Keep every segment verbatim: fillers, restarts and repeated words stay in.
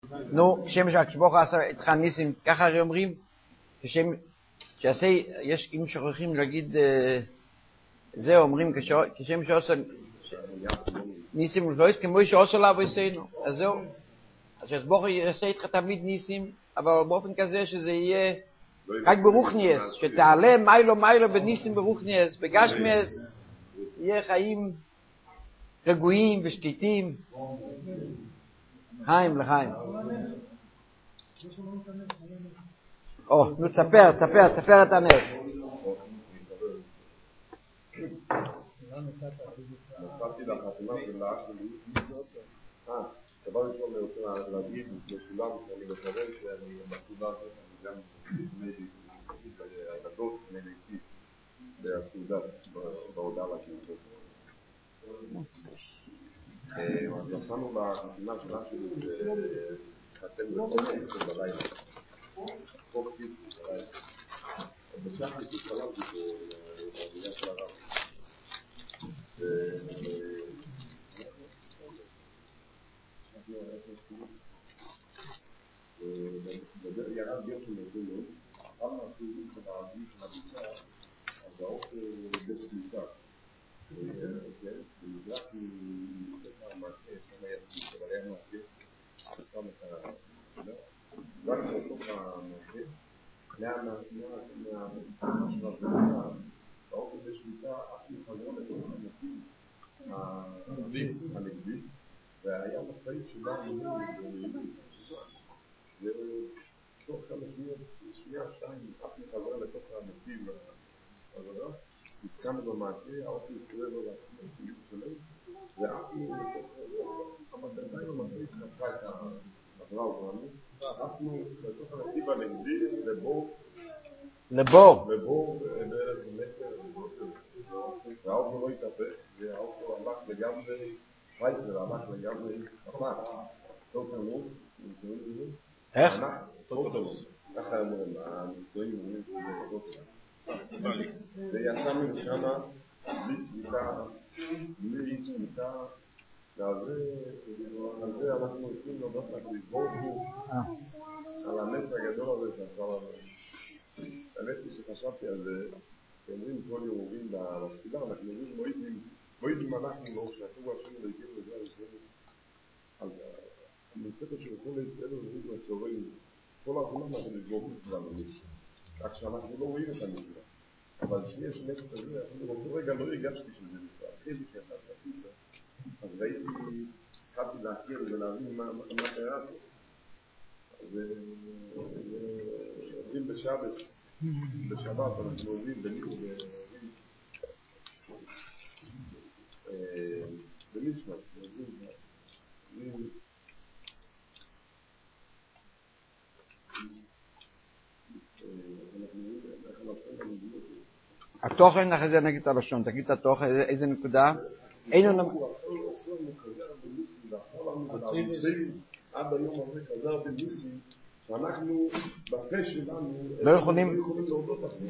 נו, כשם שהקשבוך עשה איתך ניסים, ככה הרי אומרים, כשם שעשה, יש, אם שוכחים להגיד, זה אומרים, כשם שעושה ניסים ולפלויס, כמו שעושה לה ועשינו, אז זהו. אז שהקשבוך יעשה איתך תמיד ניסים, אבל באופן כזה שזה יהיה רק ברוחניאס, שתעלה מיילו מיילו בניסים ברוחניאס, בגשמיאס, יהיה חיים רגועים ושקטים. חיים לחיים. או, נו תספר, תספר, תספר את הנס. נסעתי לחתונה של האח שלי. אה, דבר ראשון אני רוצה להגיד לכולם שאני מקווה שאני בסעודה הזאת, אני גם לפני הילדות, לפני ליטי, בסעודה, בהודעה לקהילות. אז נסענו לחתונה של האח שלי שחתן בחוק קיסקו בלילה. חוק קיסקו בלילה. ובשח קיסקו חלמתי פה בבניין של הרב. ירד גשם לתולות, אכלנו אפילו את הערבים של הביצה, אז האוכל בית פליטה. במזרח מתקפה המעשה, שם היה פליט, אבל היה מעשה, שם את המעשה, רק בתוך המעשה, מהצמה של הביצה, האוכל בית פליטה, אף מחזרה לתוך המעשים הנגבי, והיה מצאית שבא מורים, ותוך כמה שניות, שנייה, שתיים, אף מחזרה לתוך המעשים, עבודה, התקענו במעשה, האופי הסתובב לו לעצמי, סיום שלם, ואפנו, עדיין המעשה התחפכה את העברה אותנו, אפנו לתוך הנתיב הנגדי לבור, לבור, לבור בערך מטר, והאופי לא התהפך, והאופי הלך לגמרי, פייטר הלך לגמרי, חפק, טוטלוס, נמצאים לזה? איך? טוטלוס, ככה אומרים, המקצועים אומרים שזה טוטלוס. ויצאנו שמה בלי סליחה, בלי סליחה, ועל זה אנחנו רוצים להודות לך לבורכו על הנס הגדול הזה שעשה לנו. האמת היא שחשבתי על זה, שאומרים כל ירובים בתפילה, אנחנו אומרים מועידים אנחנו לא, שאתו השם להגיע לזה הראשון. אז המספר של כל ישראל אומרים לצורים, כל הזמן אנחנו לבורכו שלנו ניסים. כך שאנחנו לא רואים את המצווה. אבל שיש נס כזה, אפילו באותו רגע לא הרגשתי שזה מצווה. אחרי זה שיצאתי החוצה, אז ראיתי, התחלתי להכיר ולהבין מה קרה פה. אז עובדים בשבת, בשבת אנחנו עובדים בנשמת, עובדים התוכן, אחרי זה נגיד את הלשון, תגיד את התוכן, איזה נקודה? אינו נמ... הוא עשו לנו חזר בניסים, ועשה לנו בניסים, עד היום הזה חזר בניסים, שאנחנו, בפה שלנו, לא יכולים להודות לכם.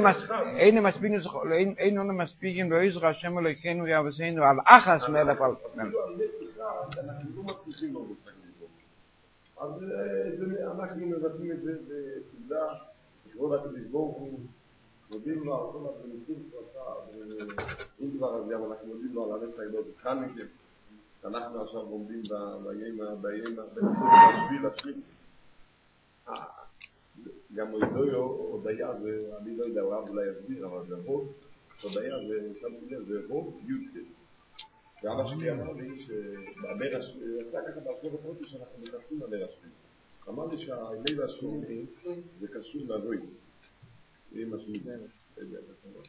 אין אנו מספיקים, לא יזרע השם אלוהינו ויעבדנו על אחס מלך על... אפילו על נס אחד, אנחנו לא מצליחים להודות לכם. אז אנחנו מבטאים את זה בסעודה, לכבוד הקדוש ברוך הוא, מודים לו על כל הניסים שהוא עשה, אם כבר אז גם אנחנו מודים לו על הנס הגדול, התחלתם, אנחנו עכשיו עומדים בימה, בימה, בשביל השביל. גם הודיה, הודיה, אני לא יודע, הוא אוהב אולי יסביר, אבל זה הוד, הודיה זה, שמתי לב, זה הוד יודקל. ואבא שלי אמר לי שהנר השביעי, יצא ככה בעשור הפרוטי שאנחנו נכנסים לנר השביעי. אמר לי שהנר השביעי זה קשור לגוי. אמא שלי, לא יודע, זה קורה.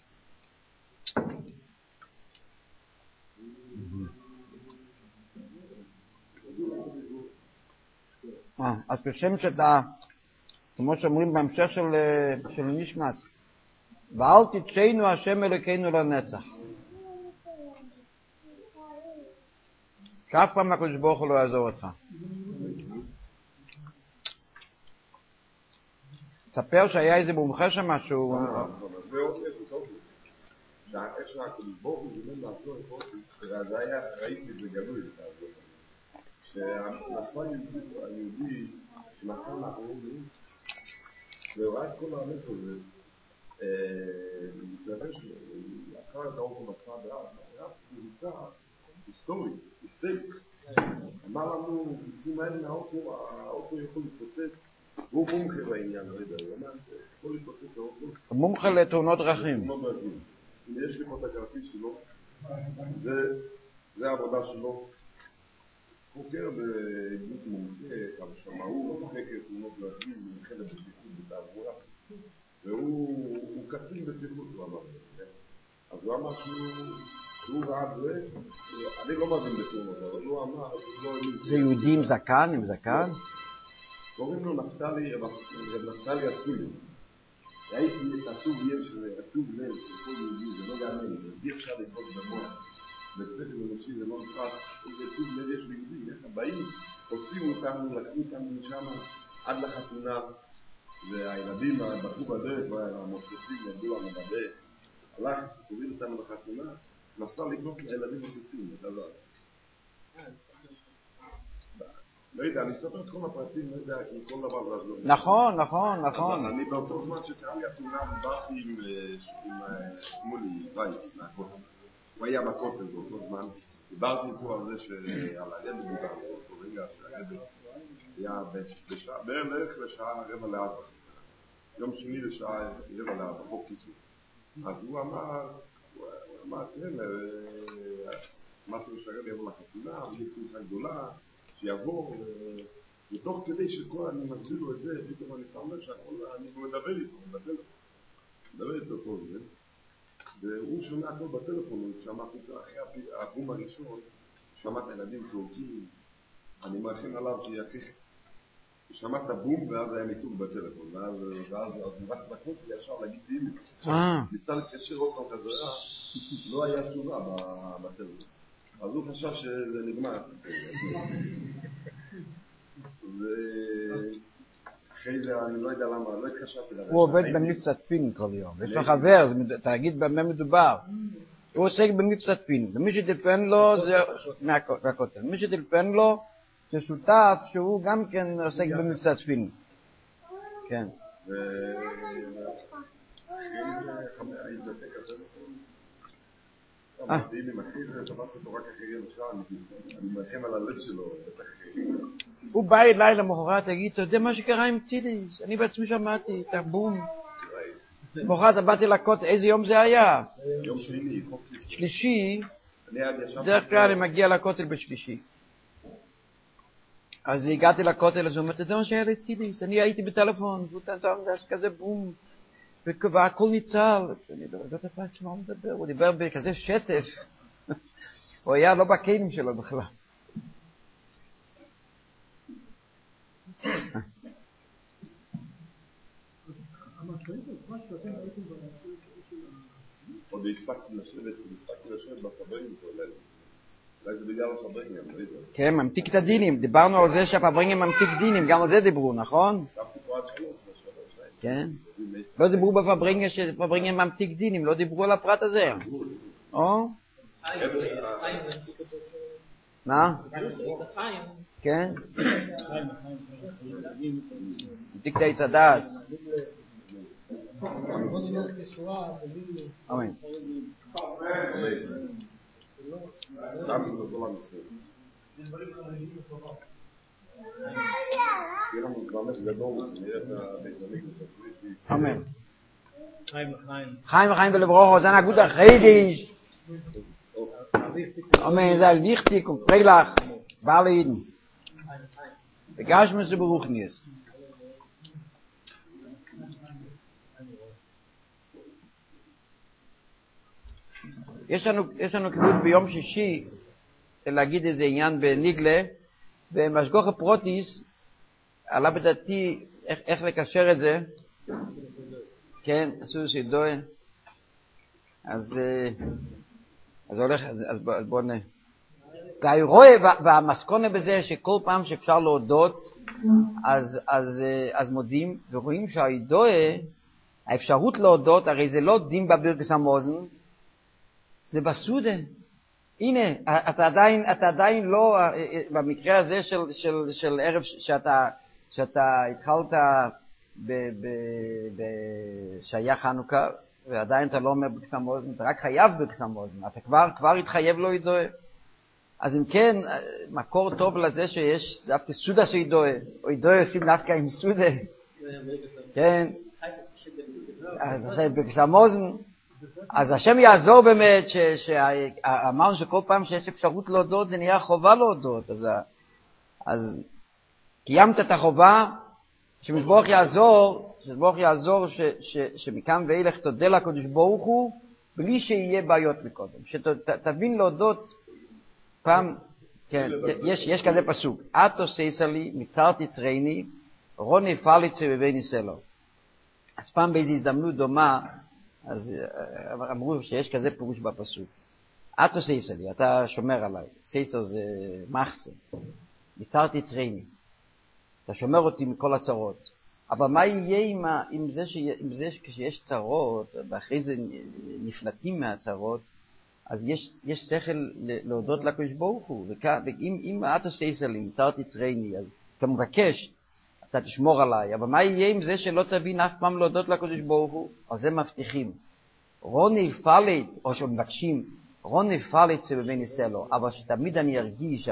אז בשם שאתה, כמו שאומרים בהמשך של נשמס, ואל תצאנו השם אלוקינו לנצח. שאף פעם הקדוש ברוך הוא לא יעזור אותך. תספר שהיה איזה מומחה שם משהו... זה עוד איפה טוב. איך שהקדוש ברוך הוא זימן לעזור את אופיס, ואז היה, ראיתי את זה גלוי, שהנסוע היהודי שנסע מאחורים וראה את כל האמץ הזה מתלבש אחר את האוטו בצד רב מבצע היסטורי, היסטרי אמר לנו, ביצים האלה מהאוטו, האוטו יכול להתפוצץ והוא מומחה בעניין, לא יודע, הוא אמר, יכול להתפוצץ האוטו מומחה לתאונות דרכים אם יש לי פה את הכרטיס שלו זה העבודה שלו חוקר בעדות מומחה, כמה שמעו, חקר תאונות דרכים, מומחה לבטיחות בתעבורה והוא קצין בטיחות, הוא אמר. אז הוא אמר שהוא ראה זה, אני לא מבין בתאונות, אבל הוא אמר, זה יהודי עם זקן, עם זקן? קוראים לו נפתלי, נפתלי אסולי. ראיתי את הטוב לב של כל יהודי, זה לא יאמן, אי אפשר לקרות במוח. בספר אנושי זה לא נפרד, איזה טוב לב יש ביהודי, איך הבאים, הוציאו אותנו, לקחו אותנו משם עד לחתונה, והילדים בחרו בדרך, והמוצצים ירדו לנו בדרך, הלך, הוריד אותנו לחתונה, נסע לקנות לילדים מוצצים, אתה יודע. לא יודע, אני אספר את כל הפרטים, לא יודע, כי כל דבר זה לא... נכון, נכון, נכון. אני באותו זמן שקרה לי התאונה, דיברתי עם שמולי וייס, הוא היה בכותל באותו זמן, דיברתי איתו על זה שעל הילד דיברנו, באותו רגע שהילד היה בערך לשעה רבע לארבע, יום שני לשעה רבע לארבע, חוק כיסוי. אז הוא אמר, הוא אמר, כן, אמרתי לו שהרב יבוא לחתונה, ויש שמחה גדולה, שיבוא, ותוך כדי שכל אני מסביר לו את זה, פתאום אני שם לב שאני מדבר איתו, מדבר איתו כל זה, והוא שומע הכל בטלפון, שמעתי אותו אחרי הבום הראשון, שמעת ילדים צורקים, אני מרחם עליו שיכריך, שמעת הבום ואז היה מיתוג בטלפון, ואז הוא רץ לקום וישר להגיד דימי, ניסה להתקשר עוד פעם חזרה, לא היה תשובה בטלפון. אז הוא חשב שזה נגמר. ואחרי זה אני לא יודע למה, לא התקשרתי לרשת. הוא עובד במבצע תפין כל יום. יש לו חבר, תגיד במה מדובר. הוא עוסק במבצע תפין. ומי שטלפן לו זה מהכותל. מי שטלפן לו זה שותף שהוא גם כן עוסק במבצע תפין. כן. אמרתי, אם אחרי זה תפס אותו רק אחרי רבע אני מרחם על הלב שלו, בטח אחרי. הוא בא אליי למחרת, תגיד, אתה יודע מה שקרה עם טיליס? אני בעצמי שמעתי, את הבום. למחרת באתי לכותל, איזה יום זה היה? יום שלישי. שלישי, דרך כלל אני מגיע לכותל בשלישי. אז הגעתי לכותל, אז הוא אומר, אתה יודע מה שהיה לטיליס? אני הייתי בטלפון, והוא תנתן כזה בום. והכל ניצל, אני לא תפסתי מה הוא מדבר, הוא דיבר בכזה שטף, הוא היה לא בקיינים שלו בכלל. עוד הספקתי לשבת, הספקתי לשבת בפברינג, אולי זה בגלל הפברינג, אני לא יודע. כן, ממתיק את הדינים, דיברנו על זה שהפברינג ממתיק דינים, גם על זה דיברו, נכון? כן. לא דיברו בפברינגה שפברינגה ממתיק דינים, לא דיברו על הפרט הזה. או? מה? כן? ממתיק את היצדס. אמן. אמן. חיים וחיים ולברוכו, זה נגוד החיידיש. אמן, זה ליכטיק ופרילך, בעל העידן. וגשמס וברוכניאס. יש לנו, יש לנו כבוד ביום שישי להגיד איזה עניין בניגלה, במשגוח הפרוטיס עלה בדעתי איך, איך לקשר את זה. כן, עשו שידוע. אז אז הולך, אז, אז בוא נ... והרואה והמסקונה בזה שכל פעם שאפשר להודות אז, אז, אז מודים, ורואים שהידוע, האפשרות להודות, הרי זה לא דים בבירקס המוזן, זה בסודה. הנה, אתה עדיין, אתה עדיין לא, במקרה הזה של, של, של ערב שאתה, שאתה התחלת ב, ב, ב, שהיה חנוכה, ועדיין אתה לא אומר בקסם אוזן, אתה רק חייב בקסם אוזן, אתה כבר, כבר התחייב לו ידועה. אז אם כן, מקור טוב לזה שיש דווקא סודה שידועה, או ידועה עושים דווקא עם סודה. כן. אז בקסם אוזן, אז השם יעזור באמת, שאמרנו שכל פעם שיש אפשרות להודות, זה נהיה חובה להודות. אז, אז קיימת את החובה, שמזבוח יעזור, שמזבוח יעזור ש, ש, שמכאן ואילך תודה לקדוש ברוך הוא, בלי שיהיה בעיות מקודם. שתבין להודות פעם, כן, יש, יש כזה פסוק, את עושה לי, מצר תצרני, רוני פליצה בבני סלו. אז פעם באיזו הזדמנות דומה, אז אמרו שיש כזה פירוש בפסוק. את עושה לי, אתה שומר עליי. סייסר זה מחסה. מצר תצרני. אתה שומר אותי מכל הצרות. אבל מה יהיה עם, ה, עם, זה, ש, עם זה כשיש צרות, ואחרי זה נפלטים מהצרות, אז יש, יש שכל להודות לקדוש ברוך הוא. ואם אם את עושה לי, מצר תצרני, אז אתה מבקש, אתה תשמור עליי. אבל מה יהיה עם זה שלא תבין אף פעם להודות לקדוש ברוך הוא? על זה מבטיחים. רוני פלט, או שמבקשים, רוני פלט שבבני סלו, אבל שתמיד אני ארגיש,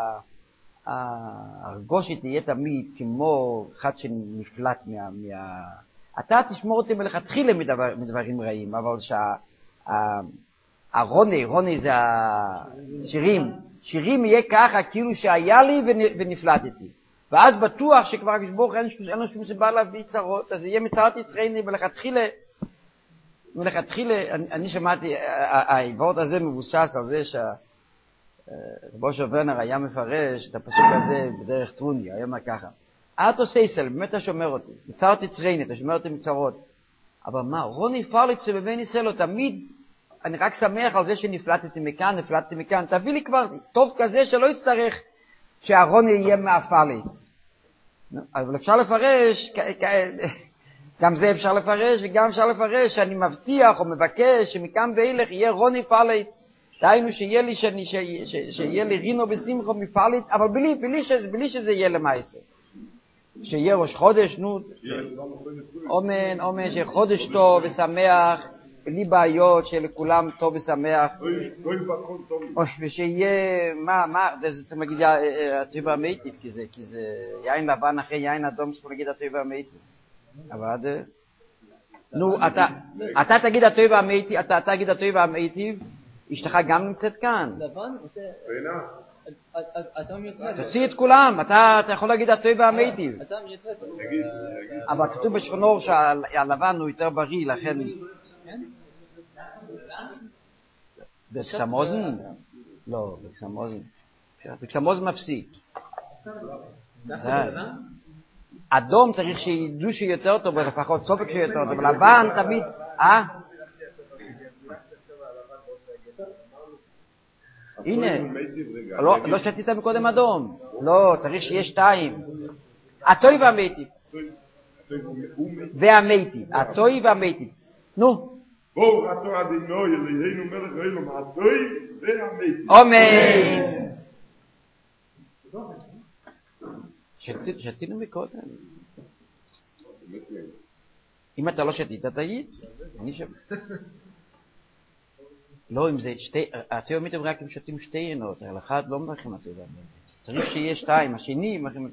ההרגושת תהיה תמיד כמו אחד שנפלט מה... מה... אתה תשמור אותי מלכתחילה מדבר, מדברים רעים, אבל שהרוני, רוני זה השירים, שירים יהיה ככה כאילו שהיה לי ונפלטתי. ואז בטוח שכבר הקדוש אין, אין לו שום סיבה להביא צרות, אז יהיה מצר תצרני ולכתחילה, ולכתחילה, אני, אני שמעתי, העבוד הזה מבוסס על זה שרבו של ורנר היה מפרש את הפסוק הזה בדרך טרוני, היה מה ככה. את עושה סל, באמת אתה שומר אותי, מצר תצרני, אתה שומר אותי מצרות. אבל מה, רוני פרליץ שבבני סלו, תמיד, אני רק שמח על זה שנפלטתי מכאן, נפלטתי מכאן, תביא לי כבר טוב כזה שלא יצטרך שהרוני יהיה מהפלט. אבל אפשר לפרש, גם זה אפשר לפרש, וגם אפשר לפרש שאני מבטיח או מבקש שמכאן ואילך יהיה רוני פלט. דהיינו שיהיה לי, שאני, ש, ש, שיהיה לי רינו בשמחו מפלט, אבל בלי, בלי, ש, בלי שזה יהיה למעשה. שיהיה ראש חודש, נו, אומן, אומן, שיהיה חודש טוב ושמח, בלי בעיות, שיהיה לכולם טוב ושמח. ושיהיה, מה, מה, זה צריך להגיד הטוב והמיטיב, כי זה, כי זה יין לבן אחרי יין אדום, צריך להגיד הטוב והמיטיב. אבל, נו, אתה, אתה תגיד הטוב והמיטיב, אתה תגיד הטוב והמיטיב, אשתך גם נמצאת כאן. לבן? תוציא את כולם, אתה יכול להגיד הטוב והמיטיב. אבל כתוב בשכנור שהלבן הוא יותר בריא, לכן... בקסם אוזן? לא, בקסם אוזן. בקסם אוזן מפסיק. אדום צריך שידעו שיותר טוב, ולפחות צופק שיותר טוב, לבן תמיד... אה? הנה, לא שתית מקודם אדום. לא, צריך שיהיה שתיים. הטוי והמיטיב. והמיטיב. הטוי והמיטיב. נו. בואו רתו אדינו, יליהינו מלך ואילו מהטוי והמיטיב. אמן. שתינו מקודם. אם אתה לא שתית, תגיד. אני שב... לא, אם זה שתי... הטוי והמיטיב רק אם שתים שתי עינות, על אחד לא מברכים הטוי והמיטיב. צריך שיהיה שתיים, השני מברכים...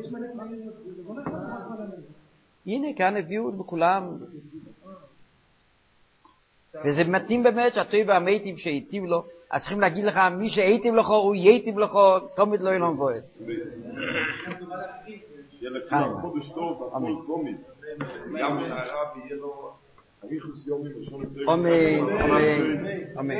הנה, כאן הביאו בכולם... וזה מתאים באמת שהטוי והמיטיב שהיטיב לו, אז צריכים להגיד לך, מי שהיטיב לך, הוא ייטיב לך, תמיד לא ילום בועט. יהיה לכולם חודש טוב, הכל תומית. גם שהרב יהיה לו אריכוס יומים ושון יותר. אמן, אמן, אמן.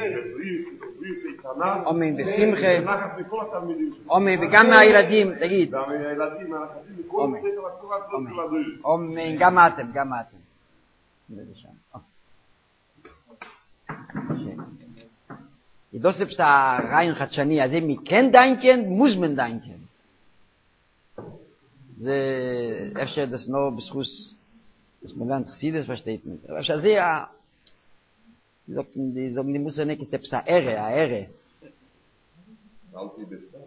אמן, בשמחה. אמן, וגם מהילדים, תגיד. גם מהילדים, מהילדים, מכל סדר התורה הזאת של הדרך. אמן, גם אתם, גם אתם. שימו את זה שם. ידוסף סה ריין חדשני, אז מי כן דיינקן, מוזמן דיינקן. זה אפשר das nur beschuss das Milan Chassidus versteht nicht. Aber שזה, die sagen, die muss ja nicht, es ist eine Ehre, eine Ehre. אל תיבצע.